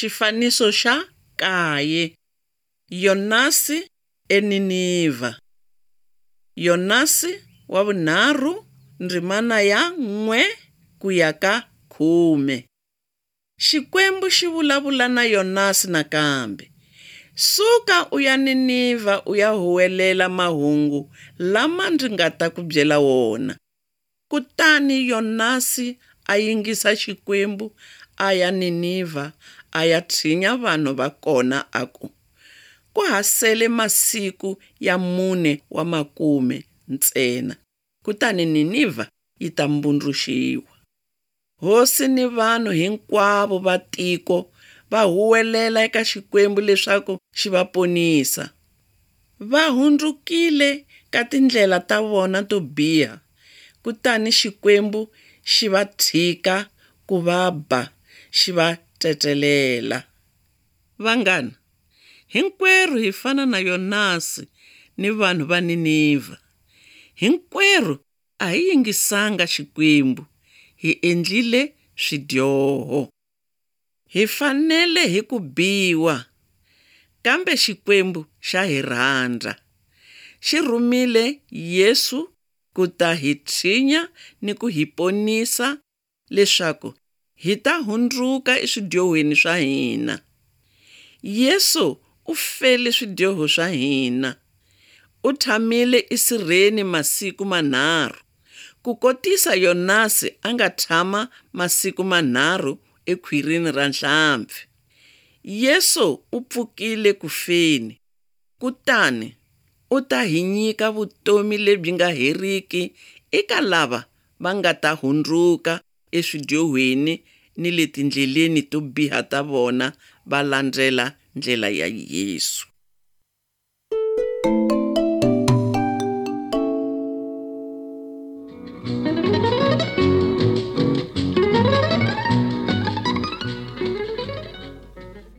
Xifaniso xa 9. Yonasi eNiniva. Yonasi wa vunharhu, ndzimana ya 1 ku ya ka 10. Xikwembu xi vulavula na Yonasi nakambe. Suka u ya Niniva u ya huwelela mahungu lama ndzi nga ta ku byela wona. Kutani Yonasi a yingisa xikwembu a ya Niniva a ya tshinya vanhu va kona a ku, ku hasele masiku ya 4 wa makume ntsena, kutani Niniva yi ta mbundruxiwa. Hosi ni vanhu hinkwavo va tiko va huwelela eka xikwembu leswaku xi va ponisa. Va hundzukile ka tindlela ta vona to biha, kutani xikwembu xi va tshika ku va ba, xi va tsetelela. Vanghana, hinkwerhu hi fana na Yonasi ni vanhu va Niniva. Hinkwerhu a hi yingisanga xikwembu, hi endlile swidyoho. Hi fanele hi ku biwa, kambe xikwembu xa hi rhandza. Xi rhumile Yesu ku ta hi tshinya ni ku hi ponisa leswaku hi ta hundzuka eswidyohweni swa hina. Yesu u fele swidyoho swa hina. U tshamile esirheni masiku 3, ku kotisa Yonasi a nga tshama masiku 3 ekhwirini ra nhlampfi. Yesu u pfukile ku feni, kutani u ta hi nyika vutomi lebyi nga heriki eka lava va nga ta hundzuka eswidyohweni ni le tindleleni to biha ta vona va landzela ndlela ya Yesu.